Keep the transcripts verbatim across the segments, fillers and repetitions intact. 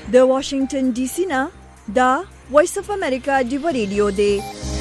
د واشنگټن ډي سي نه دا وایس اف امریکا دی ریډیو دی.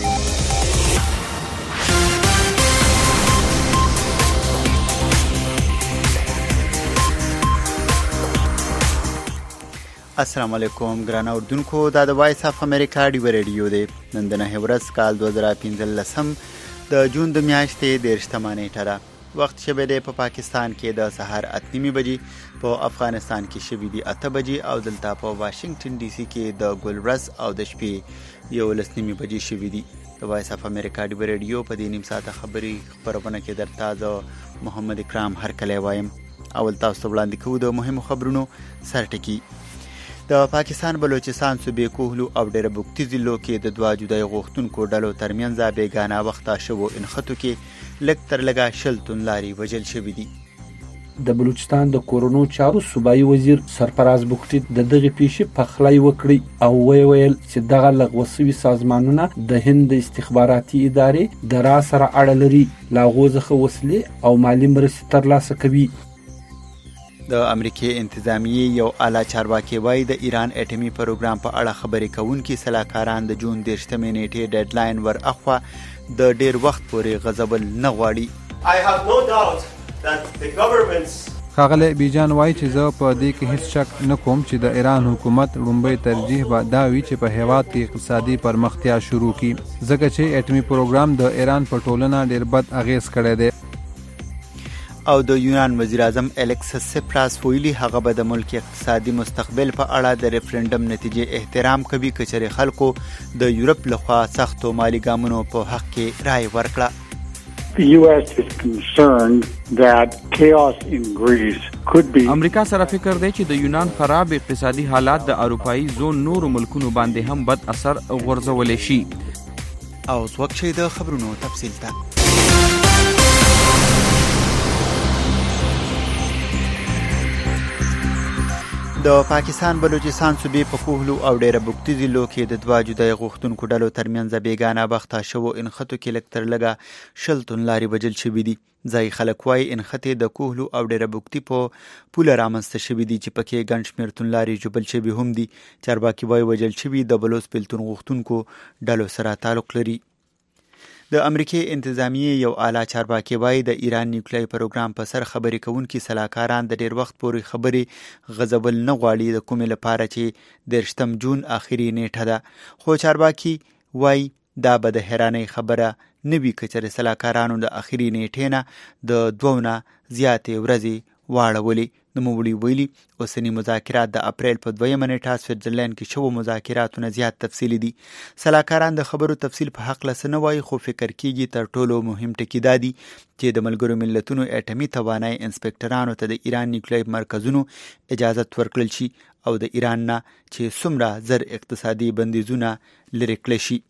السلام علیکم ګران اوردونکو، دا د وایس اف امریکا دی ریډیو دی. نن د نهه ورځ کال دوه زره پنځلسم د جون د میاشتې دېرشمه نیټه ده. وخت شبه دی په پاکستان کې د سهار اته نیمې بجې، په افغانستان کې شبه دی اته بجې او دلته په واشنگټن ډي سي کې د ګل ورځ او د شپې یولس نیمې بجې شبه دی. د وایس اف امریکا دی ریډیو په دې نیم ساعته خبري خبرونه کې درته د محمد اکرام هرکلی وایم. اول تاسو ته وړاندې کوو د مهمو خبرونو سرټکی. د پاکستان بلوچستان صوبې کوهلو او ډېره بوکتي ضلعو کې د دوه جدای غوښتونکو ډلو ترمنځ بېګانه وخته شوو انخطو کې لږ تر لږه شل توندلاري وژل شوي دي. د بلوچستان د کورونو چارو صوبایي وزیر سرفراز بوکتي د دغه پیښې پخلی وکړي او وی ویل چې دغه لغوه شوي سازمانونه د هند د استخباراتي ادارې د را سره اړه لري، له هغو څخه وسلې او مالي مرستې ترلاسه کوي. د امریکې انتظامیې یو اعلی چارواکي وایي د ایران اټومي پروګرام په اړه خبرې کوونکي سلاکاران د جون دېرشمې نیټې ډیډلاین ور اخوا د ډیر وخت پورې غځول نه غواړي. ښاغلی بیجان وایي چې زه په دې کې هیڅ شک نه کوم چې د ایران حکومت لومړی ترجیح به دا وي چې په هیواد کې اقتصادي پرمختیا شروع کړي، ځکه چې اټومي پروګرام د ایران په ټولنه ډیر بد اغیز کړی دی. او د یونان وزیر اعظم الیکسس سپراس ویلي هغه به د ملک اقتصادي مستقبل په اړه د ریفرنډم نتیجې احترام کوي که چېرې خلکو د یورپ لخوا سختو مالي ګامونو په حق کې رای ورکړه. امریکا سره فکر دی چې د یونان خراب اقتصادي حالات د اروپایي زون نورو ملکونو باندې هم بد اثر غورځولی شي. او وخت شي د خبرونو تفصیل ته. د پاکستان بلوچستان صوبې په کوهلو او ډېره بوکتي ضلعو کې د دوه جدای غوښتونکو ډلو ترمنځ بېګانه وخته شوو انخطو کې لږ تر لږه شل توندلاري وژل شوي دي. ځایي خلک وایي انخطې د کوهلو او ډېره بوکتي په پوله رامنځته شوي دي چې پکې ګڼ شمېر توندلاري ژوبل شوي هم دي. چارواکي وایي وژل شوي د بلوڅ بېلتون غوښتونکو ډلو سره تعلق لري. د امریکې انتظامیې یو اعلی چارواکي وایي د ایران نیوکلیري پروګرام په سر خبرې کوونکي سلاکاران د ډیر وخت پورې خبرې غځول نه غواړي، د کومې لپاره چې دېرشم جون آخري نیټه ده. خو چارواکي وایي دا به د حیرانۍ خبره نه وي که چېرې سلاکارانو د آخري نیټې نه د دوو نه زیاتې ورځې واړولې. نوموړي ویلي اوسني مذاکرات د اپریل په دویمه نیټه سویټزرلینډ کې شوو مذاکراتو نه زیات تفصیلي دي. سلاکاران د خبرو تفصیل په حق له څه نه وایي، خو فکر کېږي تر ټولو مهم ټکي دا دي چې د ملګرو ملتونو اټومي توانایي انسپکټرانو ته د ایران نیوکلیري مرکزونو اجازت ورکړل شي او د ایران نه چې څومره زر اقتصادي بندیزونه لرې کړل شي.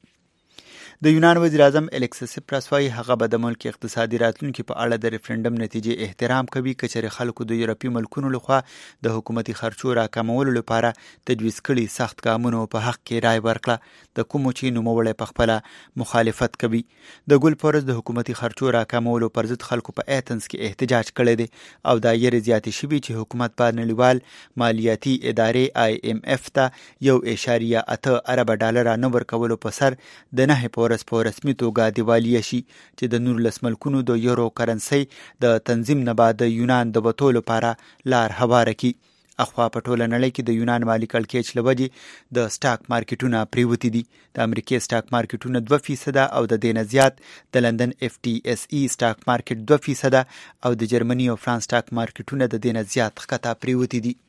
د یونان وزیر اعظم الیکسس سپراس وایي هغه به د ملک اقتصادي راتلونکي په اړه د ریفرنډم نتیجې احترام کوي که چېرې خلکو د یورپي ملکونو لخوا د حکومتي خرچو راکمولو لپاره تجویز کړي سخت ګامونو په حق کې رای ورکړه، د کومو چې نوموړی پخپله مخالفت کوي. د ګل پورز د حکومتي خرچو راکمولو پر ضد خلکو په ایتنز کې احتجاج کړی دی او دا یېرې زیاتې شوي چې حکومت په نړیوال مالیاتي ادارې آی ایم اف ته یو اعشاریه اته اربه ډالره نه ورکولو په سر د نهه په ورځ په رسمي توګه دیوالیه شي چې د نورلس ملکونو د یورو کرنسۍ د تنظیم نه بعد د یونان د وتو لپاره لار هواره کړي. اخوا په ټوله نړۍ کې د یونان مالي کړکېچ له وجې د سټاک مارکیټونه پریوتي دي. د امریکې سټاک مارکیټونه دوه فیصده او د دې نه زیات د لندن اف ټي اس ای سټاک مارکیټ دوه فیصده او د جرمني او فرانس سټاک مارکیټونه د دې نه زیات ښکته پریوتي دي.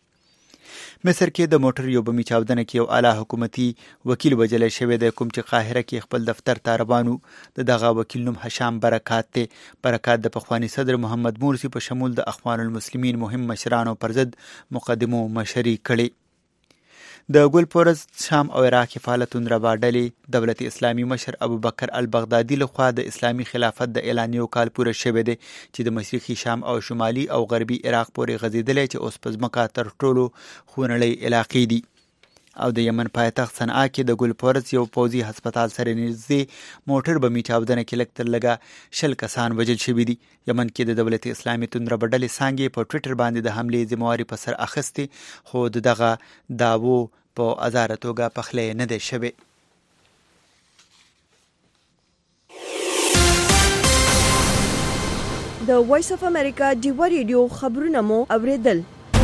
مصر کې د موټر یو بمي چاودنه کې یو اعلی حکومتي وکیل وژلی شوی دی، کوم چې قاهره کې خپل دفتر ته روان و. د دغه وکیل نوم هشام برکات دی. برکات د پخواني صدر محمد مرسي په شمول د اخوان المسلمین مهم مشرانو پر ضد مقدمو مشري کړي. د ګل پورز شام او عراق فعالیتون روا ډلې دولت اسلامي مشر ابوبکر البغدادي لخوا د اسلامي خلافت د اعلان یو کال پوره شوی دی چې د مشرقي شام او شمالي او غربي عراق پورې غځېدلی چې اوس په ځمکه تر ټولو خونړۍ علاقې دي. او د یمن پایتخت صنعا کې د ګلپورس یو پوځي هسپتال سره نږدې موټر بمي چاودنه کې لږ تر لږه شل کسان وژل شوي دي. یمن کې د دولت اسلامي توندره ډلې څانګې په ټویټر باندې د حملې ذمهواري په سر اخیستې، خو د دغه دعوو په ازاره توګه پخلی نه دی شوی. د وایس اف امریکا ډیوا ریډیو خبرونه مو اوریدل.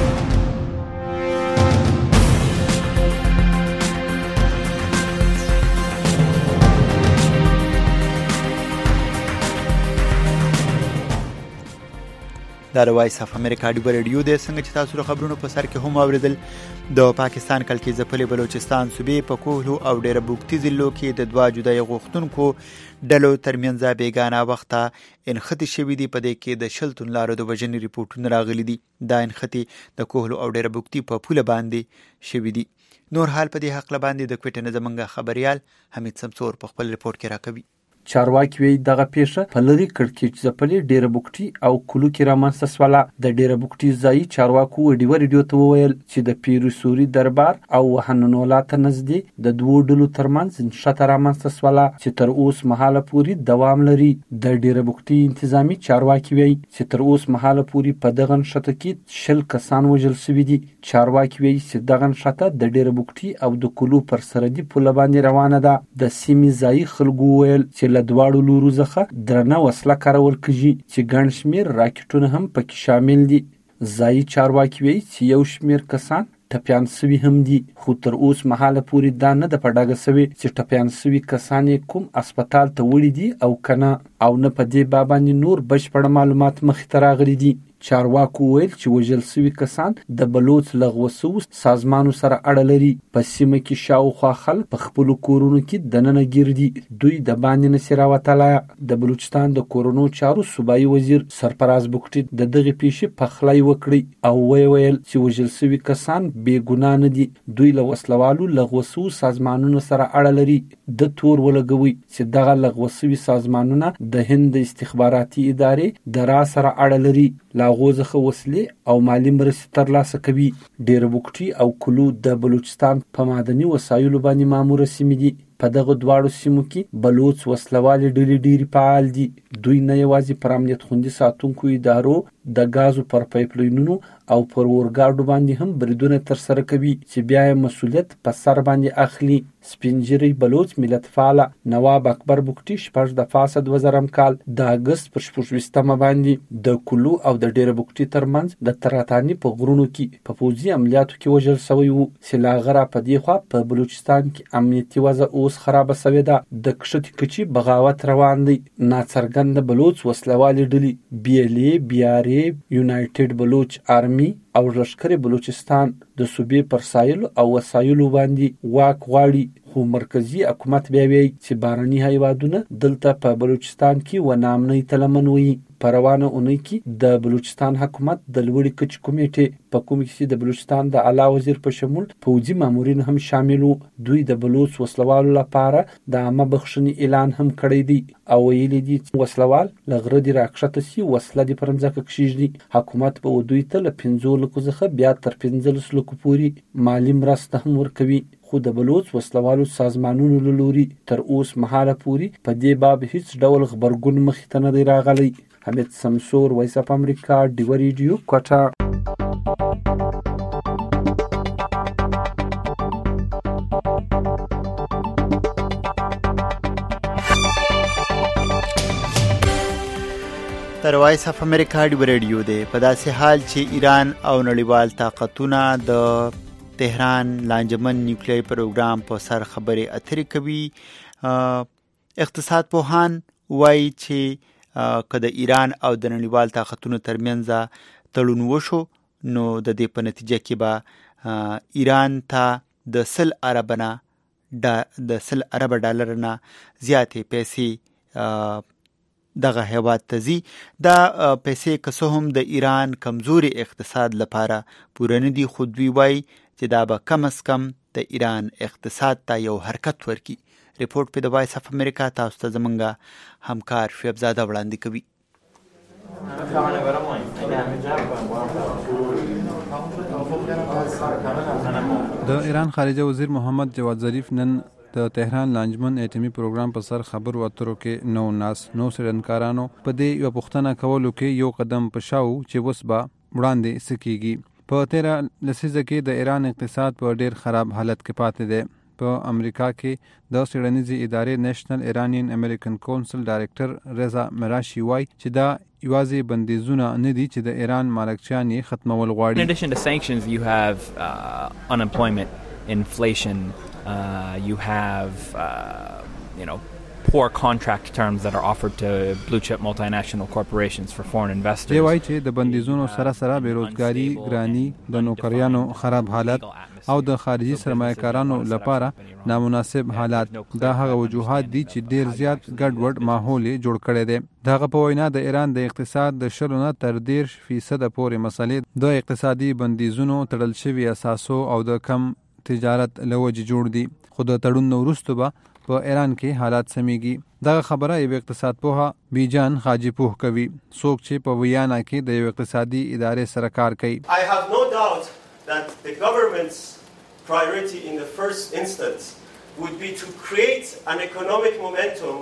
دا د وایس اف امریکا ډیوا ریډیو دی. څنګه چې تاسو د خبرونو په سر کې هم اوریدل، د پاکستان کلکې ځپلې بلوچستان صوبې په کوهلو او ډېره بوکتي ضلعو کې د دوه جدای غوښتونکو ډلو ترمنځ بیګانه وخته انخطې شوي دي. په دې کې د شل توندلارو د وژنې ریپورټونه راغلي دي. دا انخطې د کوهلو او ډېره بوکتي په پوله باندې شوي دي. نور حال په دې حق باندې د کوټې نه زمونږ خبريال حمید سمسور په خپل ریپورت کې راکوي. چارواکي وی دغه پیښه په لری کړکېچ ځپلې ډیره بوکټي او کلو کې رامنځته سواله. د ډیره بوکټي ځای چارواکو ډیو ریډیو ته وویل چې د پیروسوري دربار او وحننولا ته نږدې د دوه ډلو ترمنځ نښته رامنځته سواله چې تر اوس مهاله پوري دوام لري. د ډیره بوکټي انتظامی چارواکي وی چې تر اوس مهاله پوري په دغه نښته کې شل کسان وژل شوي دي. چارواکي وی چې دغه نښته د ډیره بوکټي او د کلو پر سرحدي پوله باندې روانه ده. د سیمې ځای خلکو ویل چې له دواړو لورو څخه درنه وسله کارول کیږي چې ګڼ شمېر راکټونه هم پکې شامل دي. ځایي چارواکي وایي چې یو شمېر کسان ټپیان سوي هم دي، خو تر اوس مهاله پورې دا نه ده په ډاګه سوي چې ټپیان سوي کسان یې کوم اسپتال ته وړي دي او کنه، او نه په دې باب باندې نور بشپړ معلومات مخې ته راغلي دي. چارواکو ویل چې وژل سوي کسان د بلوچ لغوه سوو سازمانو سره اړه لري. په سیمه کې شاوخوا خلک په خپلو کورونو کې دننه ګرځي، دوی د باندې نشي راوتلای. د بلوچستان د کورونو چارو صوبایي وزیر سرفراز بوکټي د دغه پیښې پخلی وکړي او وی ویل چې وژل سوي کسان بې ګناه نه دي، دوی له وسلوالو لغوه سوو سازمانونو سره اړه لري. د تور ولګوي چې دغه لغوه سوي سازمانونه د هند استخباراتي ادارې د را سره اړه لري، لا غوزخه وسلې او مالی مرستې ترلاسه کوي. ډیره بوکټي او کلو د بلوچستان په معدني وسایلو باندې ماموره سیمې دي. په دغه دواړو سیمو کې بلوچ وسلوالې ډلې ډېرې فعال دي. دوی نه یوازې پر امنیت خوندي ساتونکو ادارو د غازو پر پایپلاینونو او پر اورګاډو باندې هم بریدونه ترسره کوي چې بیا یې مسؤلیت په سر باندې اخلي. سپینجری بلوچ ملت فعال نواب اکبر بوکټي شپږ د فاسد وزرم کال د اگست پر شپږویشتمه باندې د کلو او د ډیره بوکټي ترمنځ د تراتانی په غرونو کې په پوځي عملیاتو کې وژل شوی وو. سلاغره په دې خوا په بلوچستان کې امنیتي وضع اوس خرابه شوې ده. د کښتې کچي بغاوت روان دی. ناڅرګنده بلوچ وسلوالې ډلې بي ال اي بي ار اي یونایټډ بلوچ آرمي او لښکر بلوچستان د صوبې پر سایلو او وسایلو باندې واک غواړي، خو مرکزی حکومت بیا وایي چې بهرني هیوادونه دلته په بلوچستان کې ونه امنۍ ته لمن وهي. په روانه اونۍ کې د بلوچستان حکومت د لوړې کچې کمیټې په کوم کې د بلوچستان د اعلی وزیر په شمول پوځي مامورین هم شامل وو. دوی د بلوچ وسلوالو لپاره د عامه بخښنې اعلان هم کړی دی او ویلي دي چې وسلوال له غره دې راکښته سي، وسله دې پر مځکه کښېږدي. حکومت به دوی ته له پنځو لکو څخه بیا تر پنځلس لکو پورې مالي مرسته هم ورکوي، خو د بلوچ وسلوالو سازمانونو له لوري تر اوس مهاله پورې په دې باب هیڅ ډول غبرګون مخې ته نه دی راغلی. حمید سمسور، وایس اف امریکا، ډیوا ریډیو، کوټه. تر وایس اف امریکا ډیوا ریډیو دی. په داسې حال چې ایران او نړیوال طاقتونه د تهران لانجمن نیوکلیري پروګرام په سر خبرې اترې کوي. اقتصاد پوهان وایي چې که د ایران او د نړیوال طاقتونو ترمنځ تړون وشو نو د دې په نتیجه کې به ایران ته د سل اربه د سل اربه ډالر نه زیاتې پیسې دغه هیواد ته ځي. دا پیسې که څه هم د ایران کمزوري اقتصاد لپاره پوره نه دي، خو دوی وایي چې دا به کم از کم د ایران اقتصاد ته یو حرکت ورکړي. ریپورت په د وایس اف امریکا تاسو ته زمونږ همکار شعیب زاده وړاندې کوي. د ایران خارجه وزیر محمد جواد ظریف نن د تهران لانجمن اټومي پروګرام په سر خبرو اترو کې نو ناس نو څېړنکارانو په دې یو پوښتنه کولو کې یو قدم پشاو چې اوس به وړاندې سکیږي. په تیره لسیزه کې د ایران اقتصاد په ډیر خراب حالت کې پاتې دی. په امریکا کې د څېړنیزې ادارې نېشنل ایرانین امریکن کونسل ډایرکټر رضا مراشي وایي چې دا یوازې بندیزونه نه دي چې د ایران مالکچیان یې ختمول غواړي. In addition to sanctions, you have uh, unemployment, inflation, uh, you have uh, you know poor contract terms that are offered to blue chip multinational corporations for foreign investors. دی وایي چې د بندیزونو سره سره بیروزګاری، ګرانی، د نوکریانو خراب حالت او د خارجي سرمایه‌کارانو لپاره نامناسب حالات دا هغه وجوهات دي چې ډیر زیات ګډوډ ماحول جوړ کړی دی. دغه په وینا د ایران د اقتصاد د شلو نه تر دېرش فیصده پورې مسلې د اقتصادي بندیزونو تړل شوي اساسو او د کم تجارت له وجې جوړ دي. خو د تړون نه وروسته به په ایران کې حالات سمیږي. دغه خبره یو اقتصاد پوها بیجان خاجي پوه کوي، څوک چې په ویانا کې د یو اقتصادي ادارې سره کار کوي. I have no doubt that the government's priority in the first instance would be to create an economic momentum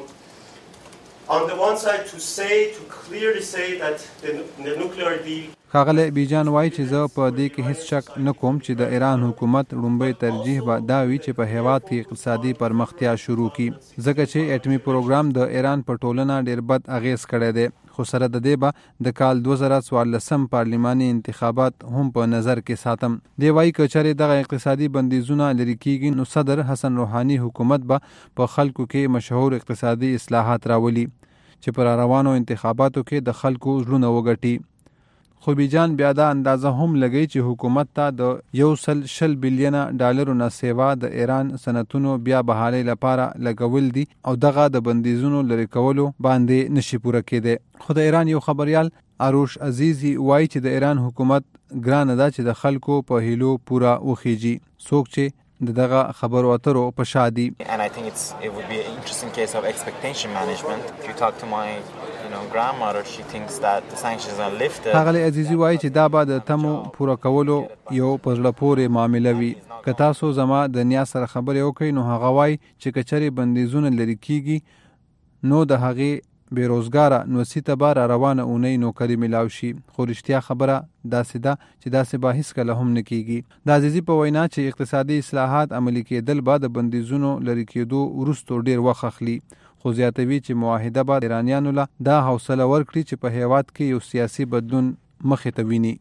on the one side to say, to clearly say that the, the nuclear deal. ښاغلی بیجان وایي چې زه په دې کې هیڅ شک نه کوم چې د ایران حکومت لومړی ترجیح به دا وي چې په هیواد کې اقتصادي پرمختیا شروع کړي، ځکه چې اټومي پروګرام د ایران په ټولنه ډیر بد اغیز کړی دی. خو سره د دې به د کال دوه زره څوارلسم پارلماني انتخابات هم په نظر کې ساتم. دی وایي که چېرې دغه اقتصادي بندیزونه لرې کیږي نو صدر حسن روحاني حکومت به په خلکو کې مشهور اقتصادي اصلاحات راولي چې پر روانو انتخاباتو کې د خلکو زړونه وګټي. خو بیجان بیا دا اندازه هم لګی چې حکومت ته د یو سل شل بیلیونه ډالرو نه سیوا د ایران صنعتونو بیا بحالۍ لپاره لګول دي او دغه د بندیزونو لرې کولو باندې نشي پوره کېدی. خو د ایران یو خبریال اروش عزیزی وایي چې د ایران حکومت ګرانه ده چې د خلکو په هیلو پوره وخیږي، څوک چې دغه خبرو اترو په شا دي. And I think it's it would be an interesting case of expectation management. If you talk to my you know grandmother, she thinks that the sanctions are lifted. ښاغلی عزیزی وایي چې دا به د تمو پوره کولو یو په زړه پورې معامله وي. که تاسو زما د نیا سره خبرې وکړئ نو هغه وایي چې که چېرې بندیزونه لرې کیږي نو د هغې بېروزګاره نو سیته به را روانه اونۍ نوکري میلاو شي. خو رښتیا خبره داسې ده چې داسې به هیڅکله هم نه کیږي. د عزیزي په وینا چې اقتصادي اصلاحات عملي کېدل به د بندیزونو لرې کېدو وروستو ډیر وخت اخلي، خو زیاتوي چې معاهده به ایرانیانو له دا حوصله ورکړي چې په هیواد کې یو سیاسي بدلون مخې ته ویني.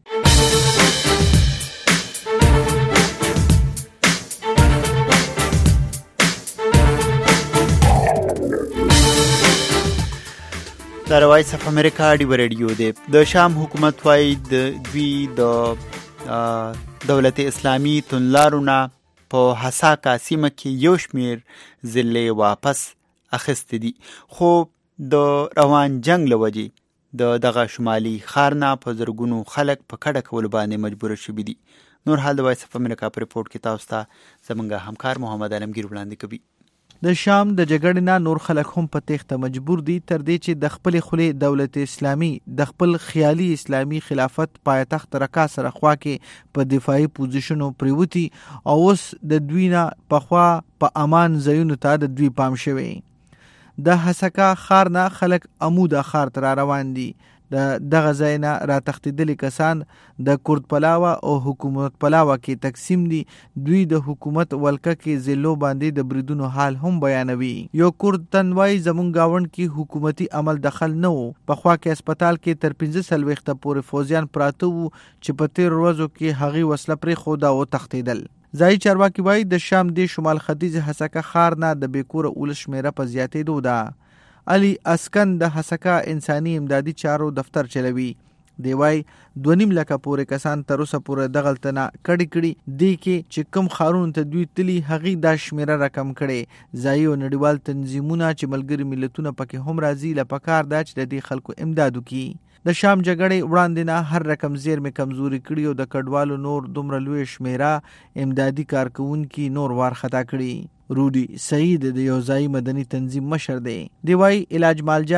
دا روایت صف امریکا ډیو ریډیو دی. د شام حکومت وایي د دوی د دولت اسلامي توندلارونه په حساکه سیمه کې یو شمیر ضلعې واپس اخیستې دي، خو د روان جنگ له وجې د دغه شمالي ښار نه په زرګونو خلک په کډه کولو باندې مجبوره شوي دي. نور حال د وایس اف امریکا په ریپورټ کې تاسو ته زموږ همکار محمد علمگیر وړاندې کوي. د شام د جګړې نه نور خلک هم په تېښته مجبور دي تر دې چې د خپلې خولې دولت اسلامي د خپل خیالي اسلامي خلافت پایتخت رکا سره خوا کې په دفاعي پوزیشنو پریوتي او اوس د دوی نه پخوا په امان ځایونو ته د دوی پام شوی. د حسکا ښار نه خلک عموده ښار ته را روان دي. د دغه ځای نه را تښتېدلي کسان د کورد پلاوه او حکومت پلاوه کې تقسیم دي. دوی د حکومت ولکه کې ضلعو باندې د بریدونو حال هم بیانوي. یو کورد تن وایي زموږ ګاونډ کې حکومتي عمل دخل نه و. پخوا کې هسپتال کې تر پنځه څلوېښته پورې فوجیان پراته وو چې په تېرو ورځو کې هغې وسله پرېښوده او تښتېدل. ځایي چارواکي وایي د شام د شمال ختیځ حسکه ښار نه د بېکوره ولس شمېره په زیاتېدو ده. علي اسکن د حسکا انساني امدادي چارو دفتر چلوي. دی وای دوه نیم لکه پورې کسان تر اوسه پورې دغلته نه کړي کړي دی کې چې کوم ښارونو ته دوی تلي هغې دا شمېره رقم کړي. ځایي او نړیوال تنظیمونه چې ملګري ملتونه پکې هم راځي له پکار ده چې د دې خلکو امداد وکړي. د شام جګړې وړاندې نه هر رقم زیرمې کمزوري کړي او د کډوالو نور دومره لوی شمېره امدادي کارکوونکي نور وارخطا کړي. روډي سعید د یو ځایي مدني تنظیم مشر دی. دی وایي علاج مالجا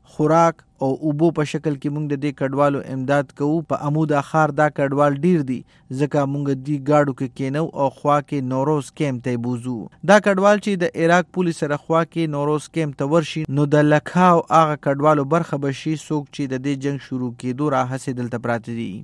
خوراک او اوبو په شکل کې موږ د دې کډوالو امداد کوو. په عمود اخار دا کډوال ډیر دي ځکه موږ دی گاډو کې کینو او خوا کې نوروز کیمپ ته بوزو. دا کډوال چې د عراق پولیس سره خوا کې نوروز کیمپ ته ورشي نو د لکاو هغه کډوالو برخه بشي څوک چې د دې جنگ شروع کېدو را هڅې دلته پراته دي.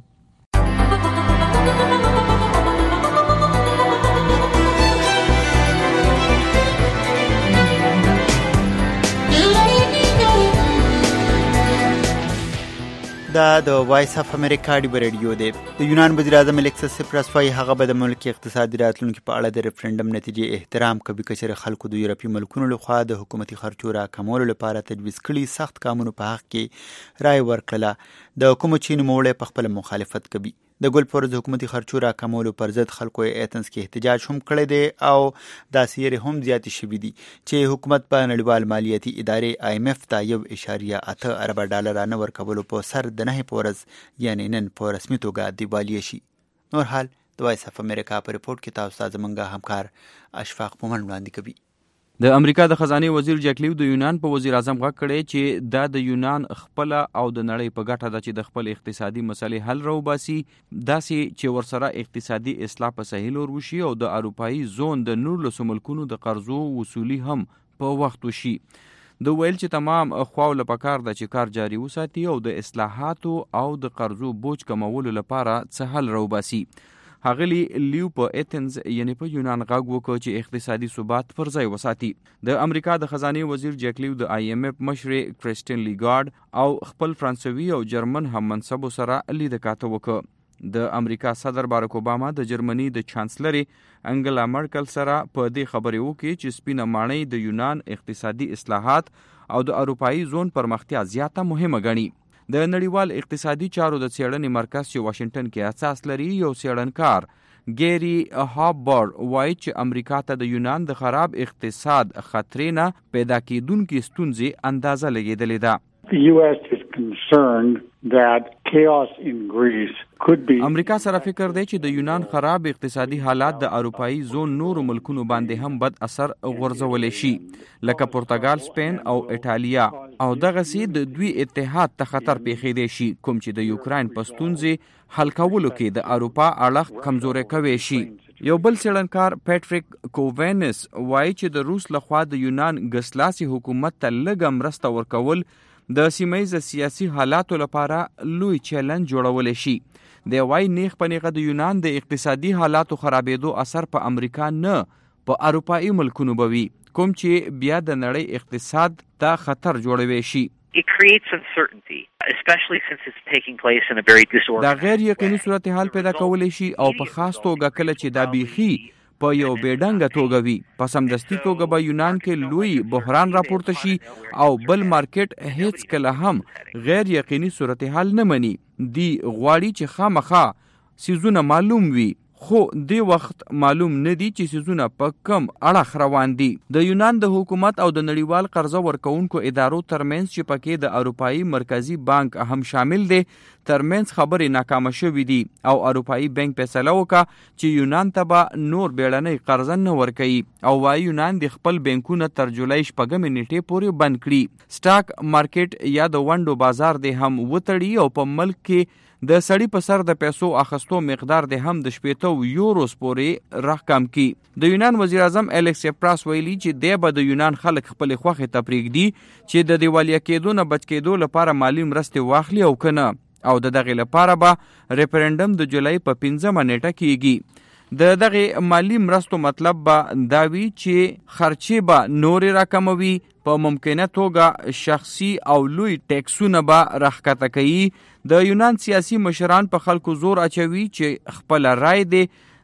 دا د وایس اف امریکا ډیو ریډیو دی. د یونان وزیر اعظم الکسس سپراس وايي هغه به د ملک اقتصادي راتلونکي په اړه د ریفرنډم نتیجې احترام کوي که چېرې خلکو د یورپي ملکونو لخوا د حکومتي خرچو راکمولو لپاره تجویز کړي سخت قانونو په حق کې رای ورکړله. د کوم چې نوموړی په خپل مخالفت کوي. د ګل پرز حکومتي خرچو راکمولو پر ضد خلکو ایتنس کې احتجاج هم کړی دی او داسې یې هم زیاتې شوي دي چې حکومت په نړیوال مالیاتي ادارې آی ایم اف ته یو اشاریه اته اربه ډالره نه ورکولو په سر د نهې په ورځ یعنې نن په رسمي توګه دیوالیه شي. نور حال د وایس اف امریکا په ریپورټ کې تاسو ته زموږ همکار اشفاق مومن وړاندې کوي. د امریکا د خزانه وزیر جک لیو د یونان په وزیر اعظم غږ کړی چې دا د یونان خپل او د نړۍ په ګټه ده چې د خپل اقتصادي مسلې حل راوباسي داسې چې ورسره اقتصادي اصلاح په صحیح لور وشي او د اروپایي زون د نورلسو ملکونو د قرضو وصولي هم په وخت وشي. د ویل چې تمام خواو له پکار ده چې کار جاري وساتي او د اصلاحاتو او د قرضو بوج کمولو لپاره څه حل راوباسي. هغلی لیو په ایتنز یعنی په یونان غږ وکړ چې اقتصادي ثبات پر ځای وساتي. د امریکا د خزانه وزیر جک لیو د آی ایم اف مشرې کرسټین لیګارد او خپل فرانسوي او جرمن هم منصبو سره لید کاته وکړ. د امریکا صدر باراک اوباما د جرمني د چانسلرې انګلا مرکل سره په دې خبرې وکړي چې سپینه ماڼۍ د یونان اقتصادي اصلاحات او د اروپایي زون پرمختیا زیاته مهمه ګڼي. د نړیوال اقتصادي چارو د څېړنې مرکز چې واشنگټن کې اساس لري یو څېړنکار ګیری هاببر وایي چې امریکا ته د یونان د خراب اقتصاد خطرې نه پیدا کېدونکې ستونزې اندازه لګېدلې ده. The U S is concerned that chaos in Greece could be امریکا سره فکر دی چې د یونان خراب اقتصادي حالات د اروپایي زون نورو ملکونو باندې هم بد اثر غورځولی شي لکه پرتګال، سپین او ایټالیا او دغسې د دوی اتحاد ته خطر پیښیدی شي کوم چې د یوکراین په ستونزې حل کولو کې د اروپا اړخ کمزوری کوي شي. یو بل څېړنکار پیټریک کووینس وایي چې د روس لخوا د یونان ګسلاسي حکومت ته لږه مرسته ورکول د سیمه‌ییز سیاسي حالاتو لپاره لوی چیلنج جوړولی شي. دی وایي نیغ په نیغه د یونان د اقتصادي حالاتو خرابېدو اثر په امریکا نه په اروپایي ملکونو به وي کوم چې بیا د نړۍ اقتصاد ته خطر جوړوي شي. It creates uncertainty, especially since it's taking place in a very disorganized. دا غیر یقیني صورتحال پیدا کولی شي او په خاص توګه کله چې دا بیخي په یو بیډنګه توګه وي. په سمدستي توګه به یونان کې لوی بحران راپورته شي او بل مارکیټ هیڅ کله هم غیر یقیني صورتحال نه مني. دی غواړي چې خامخا سیزونه معلوم وي خو دی وخت معلوم نه دي چې سیزونه په کم اړخ روان دي. د یونان د حکومت او د نړیوال قرضه ورکوونکو ادارو ترمنځ چې پکې د اروپایي مرکزی بانک هم شامل دی ترمنځ خبرې ناکامه شوې دي او اروپایي بانک فیصله وکړه چې یونان ته به نور بیړنۍ قرضه نه ورکوي او وايي یونان د خپل بانکونه تر جولای شپږمې نیټې پورې بند کړي. سټاک مارکیټ یا د ونډو بازار دی هم وتړي او په ملک کې د سړی په سر د پیسو اخستو مقدار د هم د شپېته یوروز پورې راکم کی. د یونان وزیر اعظم الکس سپراس ویلي چې دی به د یونان خلک خپل خوښې ته پرېږدي چې د دیوالیه کېدو نه بچ کېدو لپاره مالي مرستې واخلي او کنه او د دغې لپاره به ریفرنډم د جولای په پنځمه نیټه کېږي. د دغه مالی مرستو مطلب به دا وي چې خرچې به نورې راکموي په ممکنه توګه شخصي او لوی ټیکسونه به راښکته کوي. د یونان سیاسي مشران په خلکو زور اچوي چې خپل رای دی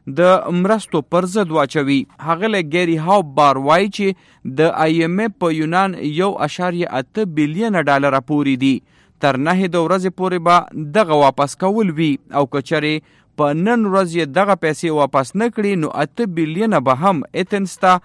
د مرستو پر ضد واچوي. هغه ګیری هاببر وایي چې د آی ایم اف په یونان یو اشاریه اته بیلیونه ډالر پورې دي. تر نهې د ورځې پورې به دغه واپس کول وي او که چېرې په نن ورځ یې دغه پیسې واپس نه کړي نو اته بیلیونه به هم ایتنس ته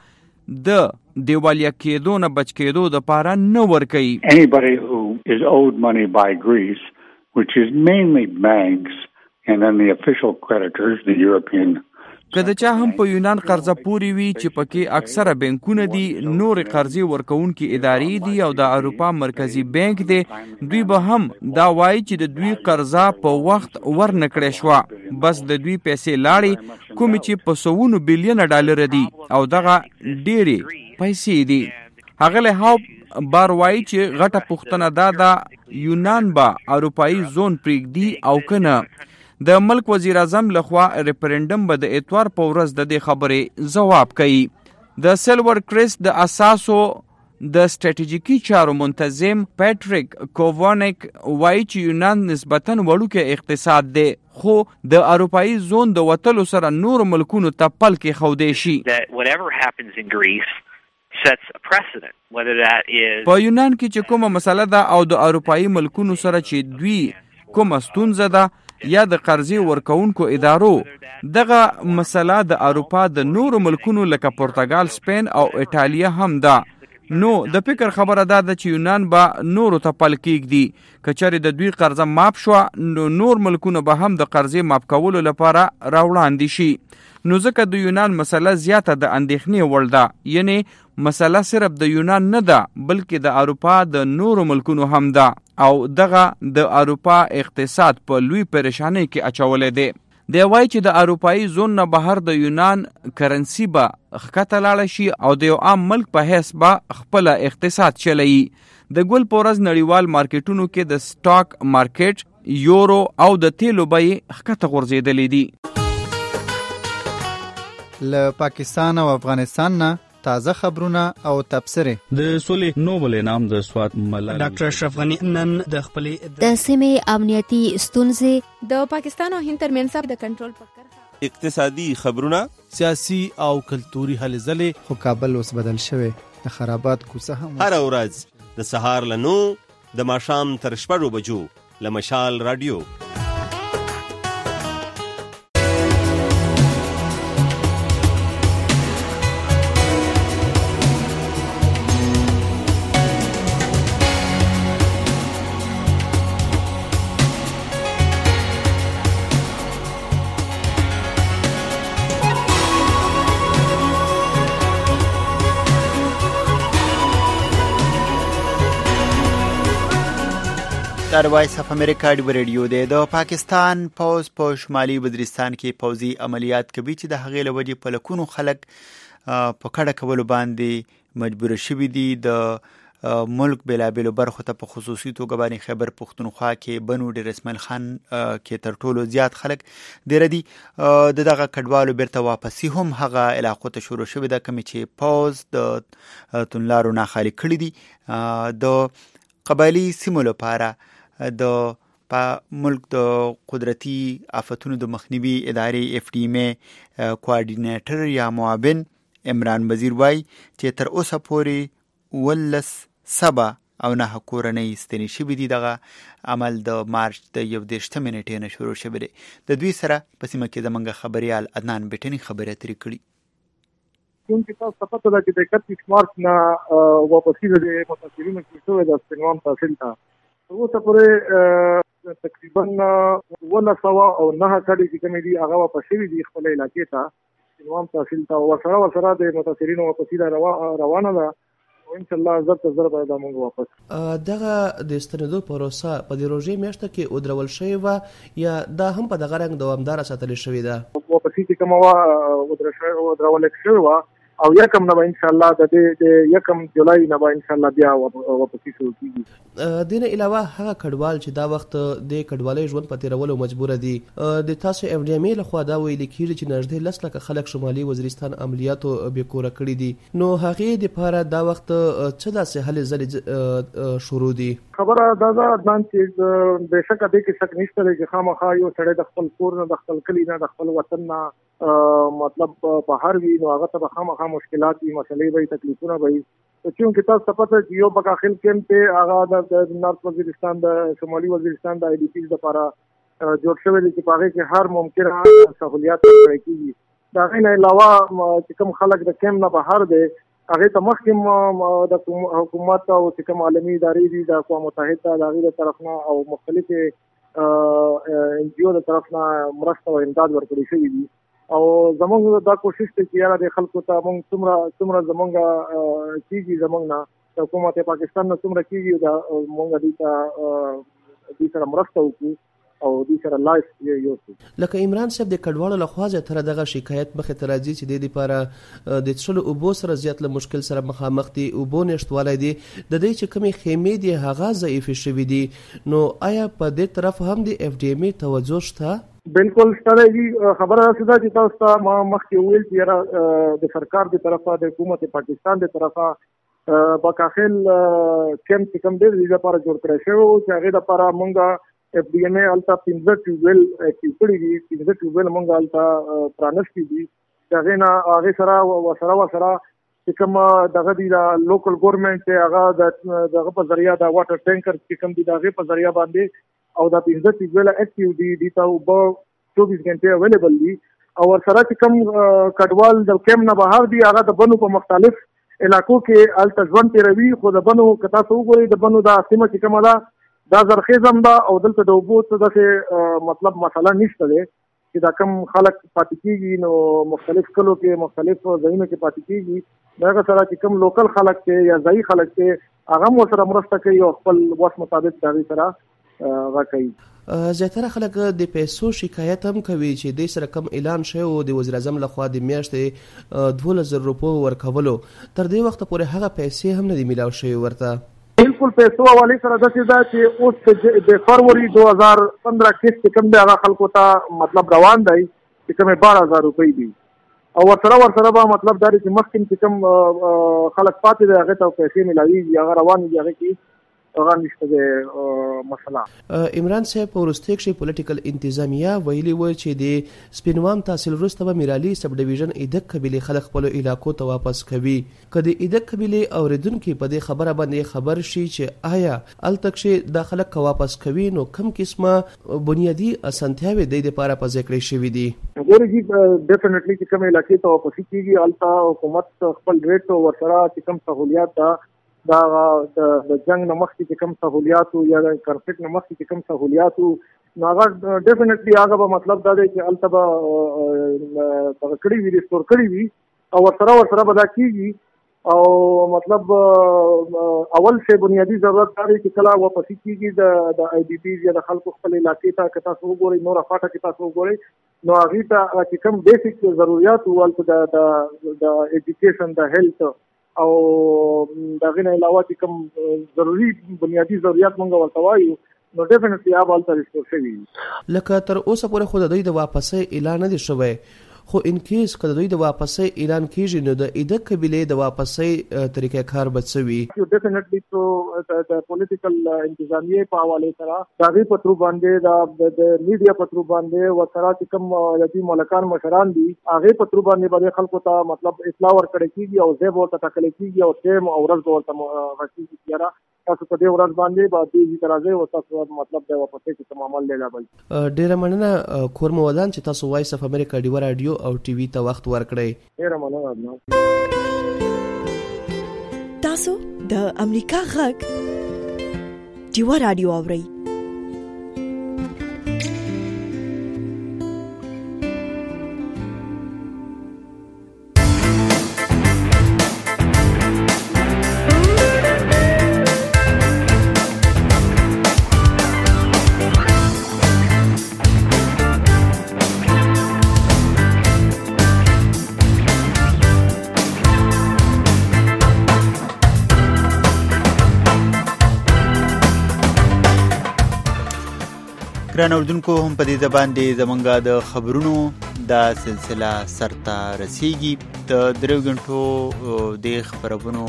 د دیوالیه کېدو نه بچ کېدو دپاره نه ورکوي. Anybody who is owed money by Greece, which is mainly banks and then the official creditors, the European که د چا هم په یونان قرضه پورې وي چې پکې اکثره بانکونه دي، نورې قرضې ورکوونکي ادارې دي او د اروپا مرکزی بانک دی، دوی به هم دا وایي چې د دوی قرضه په وخت ورنکړې شوه، بس د دوی پیسې لاړې کومې چې په سوونو بیلیونه ډالر دي او دغه ډېرې پیسې دي. هغه هاوپ بار وایي چې غټه پوښتنه دا ده یونان به اروپایي زون پرېږدي او کنه. د ملک وزیر اعظم لخوا ریفرنډم به د اتوار په ورځ د دې خبرې ځواب کوي. د سیلور کریست د اساسو د سټریټیجیکي چارو منتظم پیټریک کووانک وایي چې یونان نسبتاً وړوکی اقتصاد دی، خو د اروپایي زون د وتلو سره نور ملکونو ته پل کې ښودی شي. sets a precedent, whether that is په یونان کې چې کومه مسله ده او د اروپایي ملکونو سره چې دوی کومه ستونزه ده یا د قرضې ورکوونکو ادارو، دغه مسله د اروپا د نورو ملکونو لکه پرتګال، سپین او ایټالیا هم ده. نو د فکر خبره ده چې یونان به نورو ته پل کېږدي. که چېرې د دوی قرضه ماپ شوه نو نور ملکونه به هم د قرضې ماپ کولو لپاره راوړاندې شي. نو ځکه د یونان مسله زیاته د اندېښنې وړ ده، یعنی مسله صرف د یونان نه ده بلکې د اروپا د نورو ملکونو هم ده او دغه د اروپا اقتصاد په لوی پریشانی کې اچولې دی. دی وایي چې د اروپایي زون نه بهر د یونان کرنسي به ښکته لاړه شي او د یو عام ملک په حیث به خپله اقتصاد چلوي. د ګل په ورځ نړیوال مارکیټونو کې د سټاک مارکیټ، یورو او د تیلو بیې ښکته غورځېدلې دي. له پاکستان او افغانستان نه تازه خبرونه او تبصرې. د سولې نوبل انعام د سوات ملالۍ ډاکټر اشرف غنی نن د خپلې د سیمې امنیتي ستونزې، د پاکستان او هند ترمنځ د کنټرول پکر، اقتصادي خبرونه، سیاسي او کلتوري هلې ځلې. خو کابل اوس بدل شوی، د خرابات کوڅه هم هر ورځ د سهار له نو د ماښام تر شپږو بجو له مشال رادیو. در وایس اف امریکا ډیو ریډیو دی. د پاکستان پوز په شمالي وزیرستان کې پوزي عملیات کوي چې د هغې له وجې په لکونو خلک په کډه کولو باندې مجبور شوي دي. د ملک بېلابېلو برخو ته په خصوصي توګه باندې خیبر پښتونخوا کې بنو ډېر اسماعیل خان کې تر ټولو زیات خلک دیره دي. د دغه کډوالو بیرته واپسي هم هغه علاقو ته شروع شوې ده کومې چې پوز د توندلارو ناخالي کړي دي. د قبایلي سیمو لپاره د په ملک د قدرتي آفتونو د مخنیوي ادارې اف ډي ام کوارډینیټر یا معاون عمران وزیر وایي چې تر اوسه پورې ولس سبا او نه کورنۍ ستنې شوي دي. دغه عمل د مارچ د یو دېرشمې نېټې نه شروع شوی دی. د دوی سره په سیمه کې زموږ خبریال عدنان بیټني خبرې اترې کړي. چونکې تاسو ته پته ده چې د اکتیس مارچ نه واپسي د متاثرینو کې شوې ده سپینوام تحصیل ته اوسه پورې تقریبا اووه سوه او نهه کډې چې کومې دي هغه واپس شوي دي خپله علاقې ته سپینوام تحصیل ته. ورسره ورسره د متاثرینو واپسي دا روانه ده او انشاءالله زر تر زر به دا موږ واپس. دغه د ستنېدو پروسه په دې روژې میاشته کې ودرول شوې وه یا دا هم په دغه رنګ دوامداره ساتلې شوې ده؟ واپسي چې کومه وه ودرول شوې وه او یکم نه به انشاءالله د دې یکم جولای نه به انشاءالله بیا واپسي شروع کیږي. دې نه علاوه هغه کډوال چې دا وخت د کډوالۍ ژوند په تېرولو مجبوره دي، د تاسو اف ډي ام ای لخوا دا ویل کېږي چې نږدې لس لکه خلک شمالي وزیرستان عملیاتو بې کوره کړي دي. نو هغې دپاره دا وخت څه داسې هلې ځلې شروع دي؟ خبره دا ده عدنان چې بېشکه دې کې شک نشته دی چې خامخا یو سړی د خپل کور نه د خپل کلي نه د خپل وطن نه مطلب بهر وي نو هغه ته به خامخا مشکلات وي، مسلې به وي، تکلیفونه به وي. چونکې تاسو ته پته چې یو په داخل کیمپ دی هغه د نارت وزیرستان د شمالي وزیرستان د آی ډي پیز لپاره جوړ شوی دی چې په هغې کې هر ممکنه سهولیات ورکړی کېږي. د هغې نه علاوه چې کوم خلک د کیمپ نه بهر دی هغې ته مخکې د حکومت او چې کوم عالمي ادارې دي د اقوام متحده د هغې د طرف نه او مختلفې ان جي او د طرف نه مرسته او امداد ورکړی شوي دي. او زمونږ دا کوشش دی چې یاره د خلکو ته مونږ څومره څومره زمونږ کېږي زمونږ نه حکومت پاکستان نه څومره کېږي دا مونږ دې ته دې سره مرسته وکړو او دې سره لایف یو څه لکه عمران صاحب د کډوالو لخوا زیاتره دغه شکایت مخې ته راځي چې د دې لپاره د څښلو اوبو سره زیات له مشکل سره مخامخ دي، اوبو نشتوالی دي، د دې چې کومې خیمې دي هغه ضعیفې شوي دي. نو آیا په دې طرف هم د اف ډي ایم ای توجه شته؟ بالکل شته دی. خبره داسې ده چې تاسو ته ما مخکې وویل چې یاره د سرکار د طرفه د حکومت پاکستان د طرفه باکاخل کیمپ چې کوم دی د دې لپاره جوړ کړی شوی و چې هغې دپاره مونږ اف ډي ایم ای هلته پنځه ټیوبویل اکټیو کړي دي. پنځه ټیوبویل مونږ هلته پرانیستي دي چې هغې نه هغې سره ورسره ورسره چې کوم دغه دي د لوکل ګورنمنټ چې هغه د دغه په ذریعه د واټر ټینکر چې کوم دي د هغې په ذریعه باندې او دا پنځه ټیوبویل اکټیو دي دي ته اوبه چوبیس ګنټې اویلیبل دي. او ورسره چې کوم کډوال د کیمپ نه بهر دي هغه د بنو په مختلف علاقو کې هلته ژوند تېروي، خو د بنو که تاسو وګورئ د بنو دا سیمه چې کومه ده دا زرخیزم ده او دلته د اوبو څه داسې مطلب مسله نشته دی چې دا کم خلک پاتې کېږي نو مختلف کلو کې مختلف ځایونو کې پاتې کېږي. د هغه سره چې کوم لوکل خلک دی یا ځایي خلک دی هغه هم ورسره مرسته کوي او خپل وس مطابق د هغې سره هغه کوي. زیاتره خلک د پیسو شکایت هم کوي چې دې سره کم اعلان شوی و د وزیر اعظم لخوا د میاشتې دولس زره روپو ورکولو، تر دې وخته پورې هغه پیسې هم نه دي میلاو شوي ورته. بالکل پیسو حوالې سره داسې ده چې اوس د فروری دو هزار پندرہ کیس چې کوم دی هغه خلکو ته مطلب روان دی چې کومې بارہ هزار روپۍ دي او ورسره ورسره به مطلب دا دی چې مخکې چې کوم خلک پاتې دی هغې ته پیسې میلاویږي هغه روان دي هغې کې هغه نشته دی مسله. عمران صاحب په وروستۍ کښې پولیټیکل انتظامیه ویلي وه چې د سپینوان تحصیل وروسته به میرالي سب ډیویژن ایدک قبیلې خلک خپلو علاقو ته واپس کوي. که د ایدک قبیلې اورېدونکي په دې خبره باندې خبر شي چې آیا هلته کښې دا خلک که واپس کوي نو کوم قسمه بنیادي اسانتیاوې د دې دپاره په ځای کړی شوي دي؟ ګورې جي ډیفینټلي چې کوم علاقې ته واپسي کېږي هلته حکومت خپل ریټ ورسره چې کوم سهولیات ده دا د جنگ نه مخکې چې کوم سهولیاتو یا د کنفلیکټ نه مخکې چې کوم سهولیاتو نو هغه ډیفینټلي هغه به مطلب دا دی چې هلته به دغه کړي وي ریسټور کړي وي او ورسره ورسره به دا کېږي او مطلب اول شی بنیادي ضرورت دا دی چې کله واپسي کېږي د آی ډي پیز یا د خلکو خپل علاقې ته که تاسو وګورئ نوره خواټه کې تاسو وګورئ نو هغې ته چې کوم بیسک ضروريات وو هلته د ایجوکیشن د هیلث او د هغې نه علاوه چې کوم ضروري بنیادي ضرورت مونږ ورته وایو نو ډیفینټلي هغه هلته ریسټور شوي. لکه تر اوسه پورې خو د دوی د واپسۍ اعلان نه دی شوی، خو ان کیس که د دوی د واپسۍ اعلان کېږي نو د ایدک قبیلې د واپسۍ طریقه کار به څه وي؟ ډیفینټلي تو د پولیټیکل انتظامیې په حوالې سره د هغې په ترو باندې د میډیا په ترو باندې ورسره چې کوم د دوی ملکان مشران دي هغې په ترو باندې به خلکو ته مطلب اطلاع ورکړی کېږي او ځای به ورته ټاکلی کېږي او ټایم او ورځ به ورته غږېږي چې یاره تاسو په دې ورځ باندې به دې ځای ته راځئ او تاسو مطلب د واپسۍ چې کوم عمل دی دا بل. ډېره مننه کورمه ودان چې تاسو وایس اف امریکا ډیوه راډیو او ټي وي ته وخت ورکړئ. ډېره مننه. تاسو د امریکا غږ ډیوه راډیو اورئ. ګران اردوونکو هم په دې باندې زمونږ د خبرونو دا سلسله سرته رسیږي. د دریو غنټو د خبرونو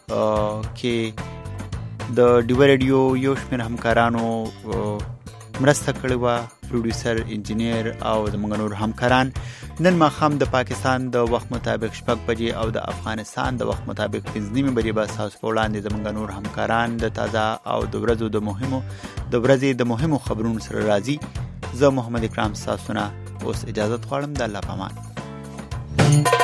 کې د ډیوه رادیو یو شمېر همکارانو مرسته کړې وه، پروډوسر، انجینیر او زمونږ نور همکاران. نن ماښام د پاکستان د وخت مطابق شپږ بجې او د افغانستان د وخت مطابق پنځه نیمې بجې به ستاسو په وړاندې زمونږ نور همکاران د تازه او د ورځو د مهمو د ورځې د مهمو خبرونو سره راځي. زه محمد اکرام ستاسو نه اوس اجازت غواړم. د الله په امان.